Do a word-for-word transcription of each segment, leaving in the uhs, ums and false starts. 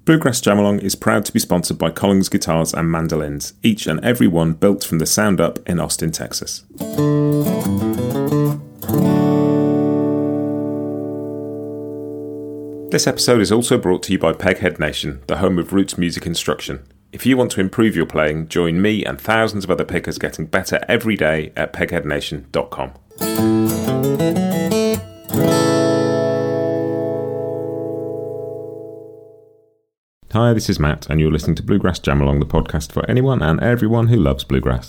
Bluegrass Jamalong is proud to be sponsored by Collins Guitars and Mandolins, each and every one built from the sound up in Austin, Texas. This episode is also brought to you by Peghead Nation, the home of roots music instruction. If you want to improve your playing, join me and thousands of other pickers getting better every day at peghead nation dot com. Hi, this is Matt, and you're listening to Bluegrass Jamalong, the podcast for anyone and everyone who loves bluegrass.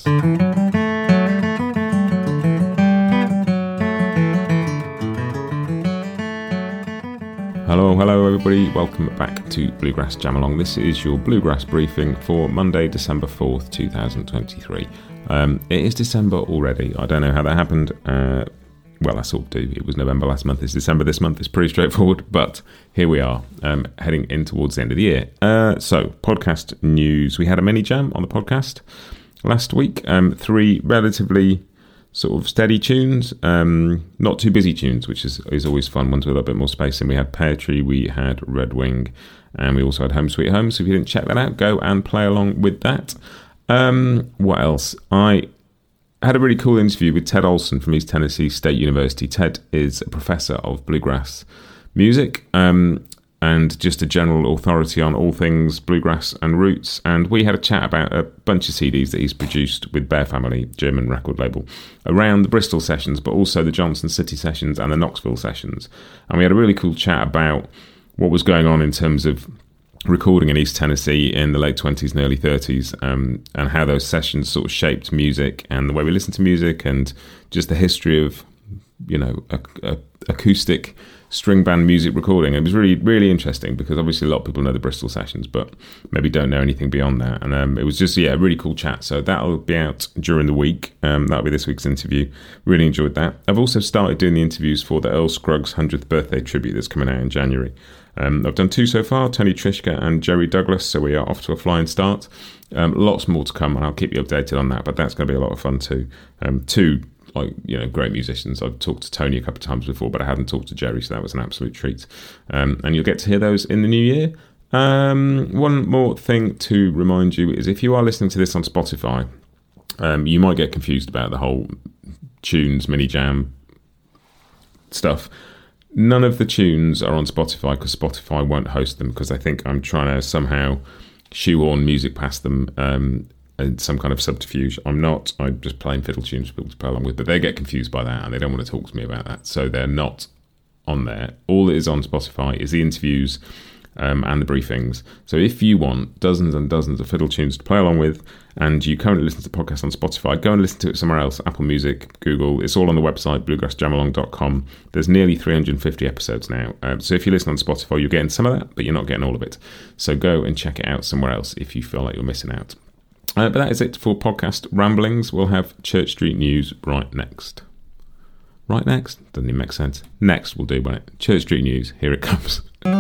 Hello, hello everybody, welcome back to Bluegrass Jamalong. This is your Bluegrass briefing for Monday, December fourth, twenty twenty-three. Um, it is December already. I don't know how that happened. Uh, well, I sort of do. It was November last month. It's December this month. It's pretty straightforward, but here we are, um, heading in towards the end of the year. Uh, so, podcast news. We had a mini jam on the podcast last week. Um, three relatively sort of steady tunes, um, not too busy tunes, which is, is always fun, ones with a little bit more space. And we had Pear Tree, we had Red Wing, and we also had Home Sweet Home. So if you didn't check that out, go and play along with that. Um, what else? I had a really cool interview with Ted Olson from East Tennessee State University. Ted is a professor of bluegrass music, um, and just a general authority on all things bluegrass and roots. And we had a chat about a bunch of C Ds that he's produced with Bear Family, German record label, around the Bristol sessions, but also the Johnson City sessions and the Knoxville sessions. And we had a really cool chat about what was going on in terms of recording in East Tennessee in the late twenties and early thirties, um, and how those sessions sort of shaped music and the way we listen to music, and just the history of, you know, a, a, acoustic string band music recording. It was really, really interesting because obviously a lot of people know the Bristol sessions, but maybe don't know anything beyond that. And um, it was just, yeah, a really cool chat. So that'll be out during the week. Um, that'll be this week's interview. Really enjoyed that. I've also started doing the interviews for the Earl Scruggs one hundredth birthday tribute that's coming out in January. Um, I've done two so far, Tony Trischka and Jerry Douglas, so we are off to a flying start. Um, lots more to come, and I'll keep you updated on that, but that's going to be a lot of fun too. Um, two, like, you know, great musicians. I've talked to Tony a couple of times before, but I hadn't talked to Jerry, so that was an absolute treat. Um, and you'll get to hear those in the new year. Um, one more thing to remind you is if you are listening to this on Spotify, um, you might get confused about the whole tunes, mini jam stuff. None of the tunes are on Spotify because Spotify won't host them, because I think I'm trying to somehow shoehorn music past them, um, and some kind of subterfuge. I'm not. I'm just playing fiddle tunes for people to play along with, but they get confused by that and they don't want to talk to me about that. So they're not on there. All that is on Spotify is the interviews um, and the briefings. So if you want dozens and dozens of fiddle tunes to play along with, and you currently listen to the podcast on Spotify, go and listen to it somewhere else. Apple Music, Google. It's all on the website, bluegrass jamalong dot com. There's nearly three hundred fifty episodes now. Um, so if you listen on Spotify, you're getting some of that, but you're not getting all of it. So go and check it out somewhere else if you feel like you're missing out. Uh, but that is it for podcast ramblings. We'll have Church Street News right next. Right next? Doesn't even make sense. Next we'll do, won't it? Church Street News. Here it comes.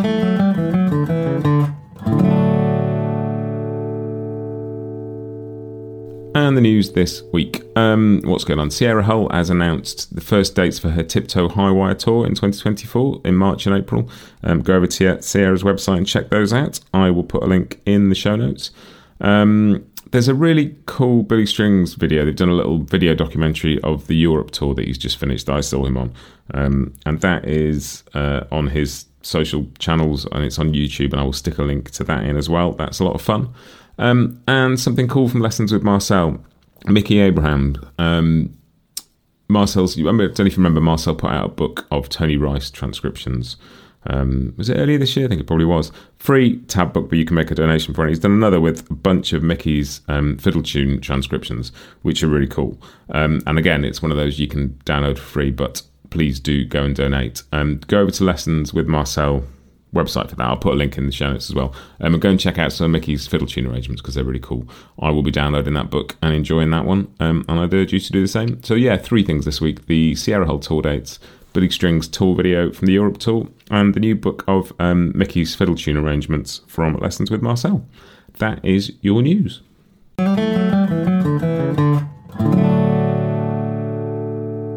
And the news this week. Um, what's going on? Sierra Hull has announced the first dates for her Tiptoe High Wire tour in twenty twenty-four in March and April. Um, go over to Sierra's website and check those out. I will put a link in the show notes. Um, there's a really cool Billy Strings video. They've done a little video documentary of the Europe tour that he's just finished that I saw him on. Um, and that is uh, on his social channels, and it's on YouTube, and I will stick a link to that in as well. That's a lot of fun. Um, and something cool from Lessons with Marcel, Mickey Abraham. Um, Marcel's, I don't know if you remember, Marcel put out a book of Tony Rice transcriptions. Um, was it earlier this year? I think it probably was. Free tab book, but you can make a donation for it. He's done another with a bunch of Mickey's um, fiddle tune transcriptions, which are really cool. Um, and again, it's one of those you can download for free, but please do go and donate. Um, go over to Lessons with Marcel website for that. I'll put a link in the show notes as well. Um, and go and check out some of Mickey's fiddle tune arrangements because they're really cool. I will be downloading that book and enjoying that one. Um, and I'd urge you to do the same. So yeah, three things this week. The Sierra Hull tour dates, Billy Strings tour video from the Europe tour, and the new book of um, Mickey's fiddle tune arrangements from Lessons with Marcel. That is your news.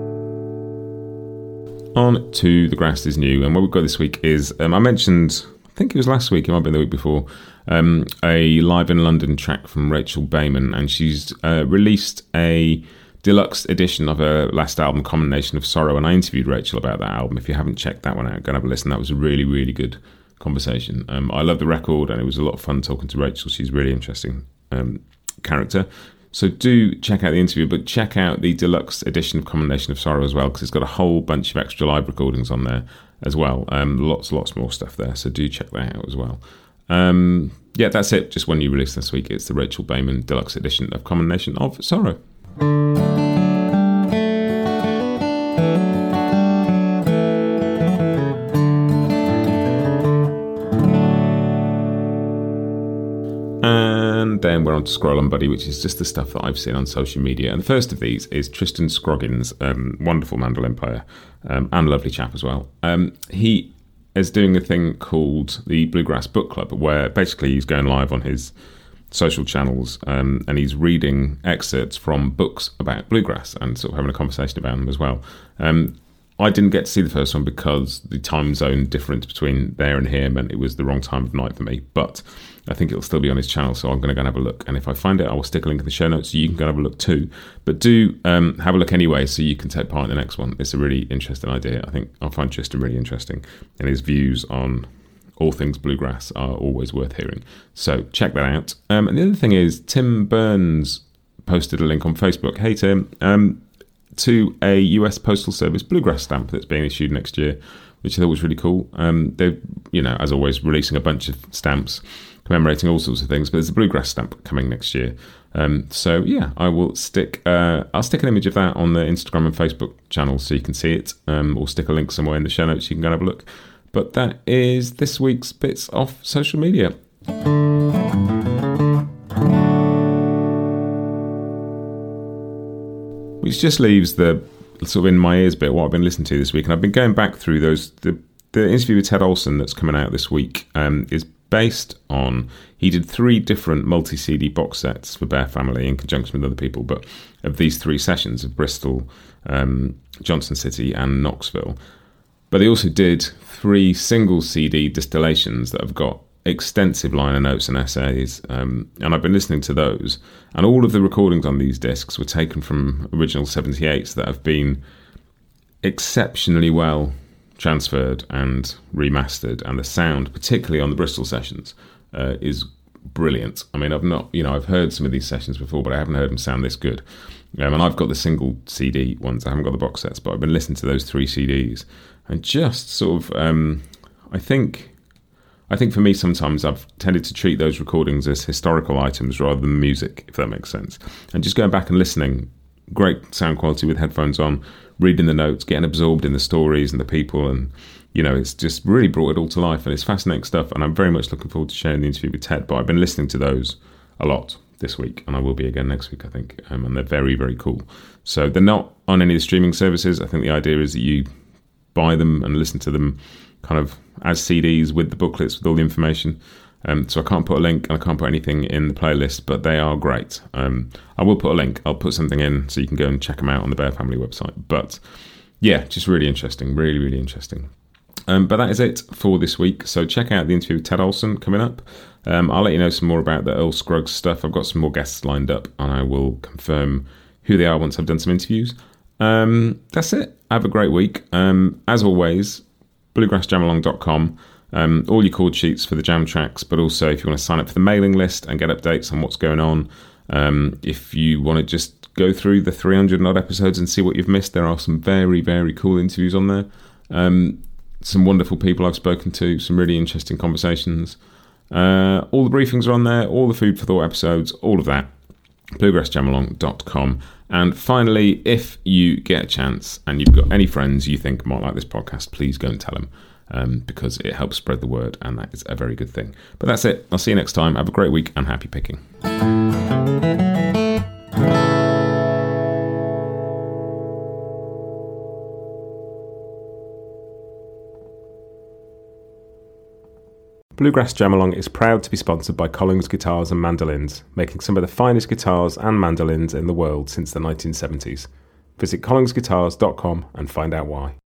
On to The Grass is New, and what we've got this week is, um, I mentioned think it was last week, it might have been the week before, um, a Live in London track from Rachel Bayman, and she's uh, released a deluxe edition of her last album, Combination of Sorrow, and I interviewed Rachel about that album. If you haven't checked that one out, go and have a listen. That was a really, really good conversation. Um, I love the record, and it was a lot of fun talking to Rachel. She's a really interesting um, character. So do check out the interview, but check out the deluxe edition of Combination of Sorrow as well, because it's got a whole bunch of extra live recordings on there as well. Um, lots, lots more stuff there. So do check that out as well. Um, yeah, that's it. Just one new release this week. It's the Rachel Bayman deluxe edition of Combination of Sorrow. And then we're on to Scroll On Buddy, which is just the stuff that I've seen on social media. And the first of these is Tristan Scroggins, um, wonderful mandolin player, um, and lovely chap as well. Um, he is doing a thing called the Bluegrass Book Club, where basically he's going live on his social channels, um, and he's reading excerpts from books about bluegrass and sort of having a conversation about them as well. Um, I didn't get to see the first one because the time zone difference between there and here meant it was the wrong time of night for me, but I think it'll still be on his channel, so I'm going to go and have a look. And if I find it, I will stick a link in the show notes so you can go and have a look too. But do um, have a look anyway so you can take part in the next one. It's a really interesting idea. I think I'll find Tristan really interesting, and his views on all things bluegrass are always worth hearing. So check that out. Um, and the other thing is, Tim Burns posted a link on Facebook. Hey, Tim. Um, to a U S Postal Service bluegrass stamp that's being issued next year, which I thought was really cool. Um, they're, you know, as always, releasing a bunch of stamps commemorating all sorts of things, but there's a bluegrass stamp coming next year. Um, so yeah, I will stick. Uh, I'll stick an image of that on the Instagram and Facebook channels so you can see it, um, or stick a link somewhere in the show notes so you can go and have a look. But that is this week's bits off social media. Which just leaves the sort of in my ears bit what I've been listening to this week, and I've been going back through those. The, the interview with Ted Olson that's coming out this week um, is based on, he did three different multi-C D box sets for Bear Family in conjunction with other people, but of these three sessions of Bristol, um, Johnson City and Knoxville. But they also did three single C D distillations that have got extensive liner notes and essays, um, and I've been listening to those, and all of the recordings on these discs were taken from original seventy-eights that have been exceptionally well transferred and remastered, and the sound, particularly on the Bristol sessions, uh, is brilliant. I mean, I've not, you know, I've heard some of these sessions before, but I haven't heard them sound this good. Um, and I've got the single C D ones, I haven't got the box sets, but I've been listening to those three C Ds, and just sort of, um, I think... I think for me, sometimes I've tended to treat those recordings as historical items rather than music, if that makes sense. And just going back and listening, great sound quality with headphones on, reading the notes, getting absorbed in the stories and the people, and, you know, it's just really brought it all to life, and it's fascinating stuff, and I'm very much looking forward to sharing the interview with Ted, but I've been listening to those a lot this week, and I will be again next week, I think, um, and they're very, very cool. So they're not on any of the streaming services. I think the idea is that you buy them and listen to them kind of as C Ds with the booklets with all the information. Um, so I can't put a link and I can't put anything in the playlist, but they are great. Um, I will put a link. I'll put something in so you can go and check them out on the Bear Family website. But yeah, just really interesting. Really, really interesting. Um, but that is it for this week. So check out the interview with Ted Olson coming up. Um, I'll let you know some more about the Earl Scruggs stuff. I've got some more guests lined up, and I will confirm who they are once I've done some interviews. Um, that's it. Have a great week. Um, as always, bluegrass jam along dot com. Um, all your chord sheets for the jam tracks, but also if you want to sign up for the mailing list and get updates on what's going on. Um, if you want to just go through the three hundred and odd episodes and see what you've missed, there are some very, very cool interviews on there. Um, some wonderful people I've spoken to, some really interesting conversations. Uh, all the briefings are on there, all the food for thought episodes, all of that. bluegrass jam along dot com. And finally, if you get a chance and you've got any friends you think might like this podcast, please go and tell them, um, because it helps spread the word, and that is a very good thing. But that's it. I'll see you next time. Have a great week and happy picking. Bluegrass Jam Along is proud to be sponsored by Collings Guitars and Mandolins, making some of the finest guitars and mandolins in the world since the nineteen seventies. Visit collings guitars dot com and find out why.